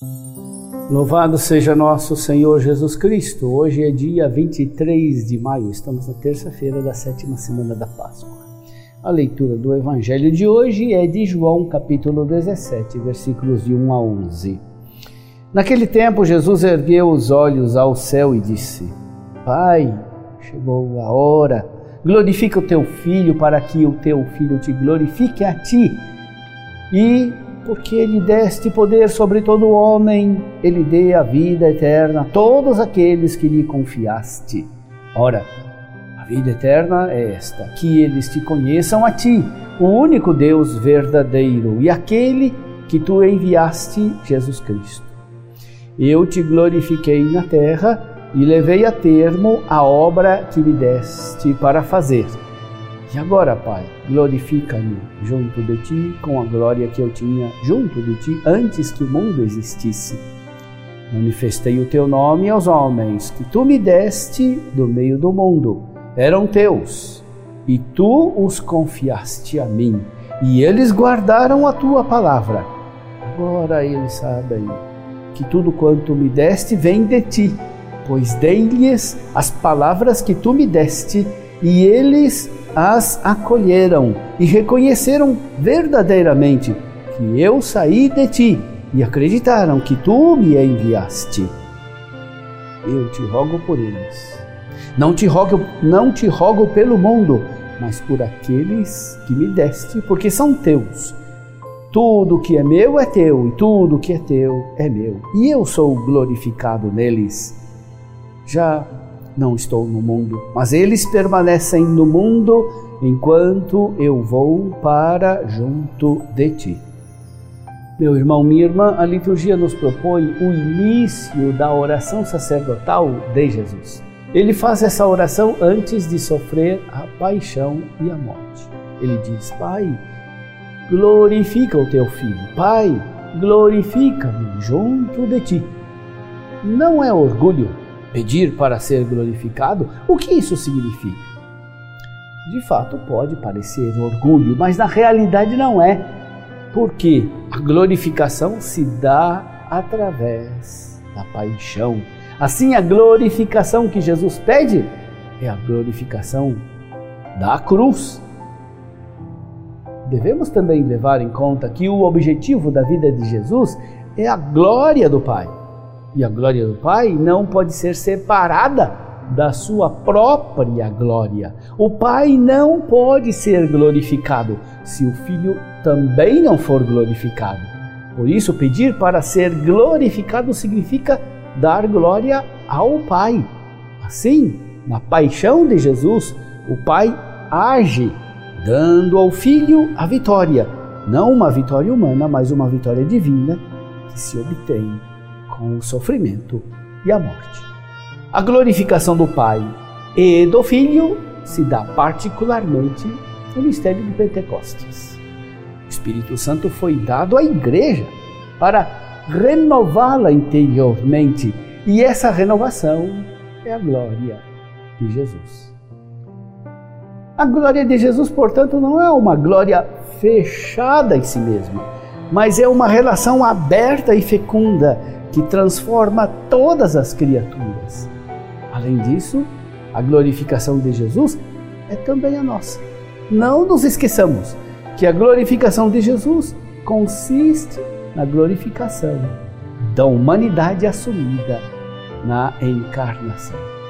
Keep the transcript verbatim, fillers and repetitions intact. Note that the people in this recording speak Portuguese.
Louvado seja nosso Senhor Jesus Cristo. Hoje é dia vinte e três de maio, estamos na terça-feira da sétima semana da Páscoa. A leitura do Evangelho de hoje é de João, capítulo dezessete, versículos de um a onze. Naquele tempo, Jesus ergueu os olhos ao céu e disse: Pai, chegou a hora, glorifica o teu Filho para que o teu Filho te glorifique a ti. E porque lhe deste poder sobre todo homem, ele dê a vida eterna a todos aqueles que lhe confiaste. Ora, a vida eterna é esta, que eles te conheçam a ti, o único Deus verdadeiro, e aquele que tu enviaste, Jesus Cristo. Eu te glorifiquei na terra e levei a termo a obra que me deste para fazer. E agora, Pai, glorifica-me junto de ti com a glória que eu tinha junto de ti antes que o mundo existisse. Manifestei o teu nome aos homens que tu me deste do meio do mundo. Eram teus, e tu os confiaste a mim, e eles guardaram a tua palavra. Agora eles sabem que tudo quanto me deste vem de ti, pois dei-lhes as palavras que tu me deste, e eles as acolheram e reconheceram verdadeiramente que eu saí de ti e acreditaram que tu me enviaste. Eu te rogo por eles. Não te rogo, não te rogo pelo mundo, mas por aqueles que me deste, porque são teus. Tudo que é meu é teu, e tudo que é teu é meu, e eu sou glorificado neles. Já não estou no mundo, mas eles permanecem no mundo enquanto eu vou para junto de ti. Meu irmão, minha irmã, a liturgia nos propõe o início da oração sacerdotal de Jesus. Ele faz essa oração antes de sofrer a paixão e a morte. Ele diz: Pai, glorifica o teu Filho. Pai, glorifica-me junto de ti. Não é orgulho pedir para ser glorificado? O que isso significa? De fato, pode parecer orgulho, mas na realidade não é, porque a glorificação se dá através da paixão. Assim, a glorificação que Jesus pede é a glorificação da cruz. Devemos também levar em conta que o objetivo da vida de Jesus é a glória do Pai. E a glória do Pai não pode ser separada da sua própria glória. O Pai não pode ser glorificado se o Filho também não for glorificado. Por isso, pedir para ser glorificado significa dar glória ao Pai. Assim, na paixão de Jesus, o Pai age, dando ao Filho a vitória. Não uma vitória humana, mas uma vitória divina que se obtém com o sofrimento e a morte. A glorificação do Pai e do Filho se dá particularmente no mistério de Pentecostes. O Espírito Santo foi dado à Igreja para renová-la interiormente, e essa renovação é a glória de Jesus. A glória de Jesus, portanto, não é uma glória fechada em si mesma, mas é uma relação aberta e fecunda que transforma todas as criaturas. Além disso, a glorificação de Jesus é também a nossa. Não nos esqueçamos que a glorificação de Jesus consiste na glorificação da humanidade assumida na encarnação.